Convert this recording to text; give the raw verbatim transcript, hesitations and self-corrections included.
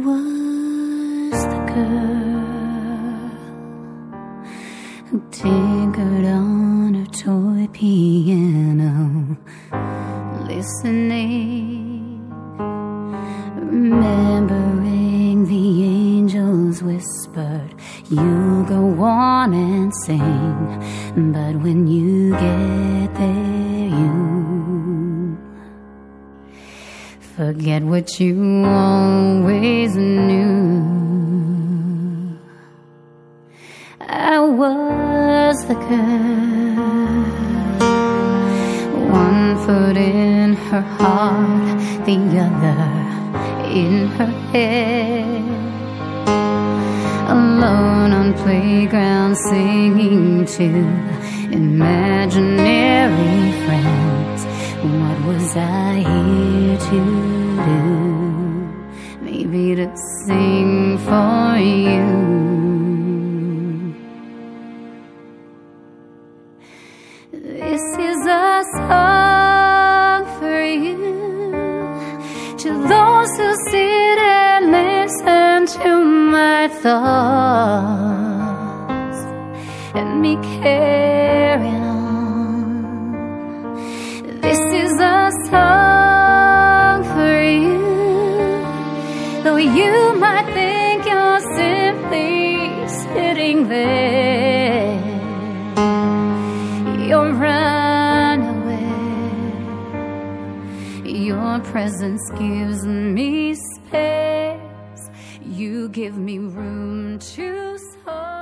was the girl who tinkered on her toy piano, listening, remembering the angels whispered, "You go on and sing," but when you get there, you forget what you always knew. I was the girl, one foot in her heart, the other in her head, alone on playgrounds singing to imaginary friends. What was I here to do? Maybe to sing for you. This is a song for you, to those who sit and listen to my thoughts and me carry on. This is a song for you, though you might think you're simply sitting there. You're runaway. Your presence gives me space. You give me room to soar.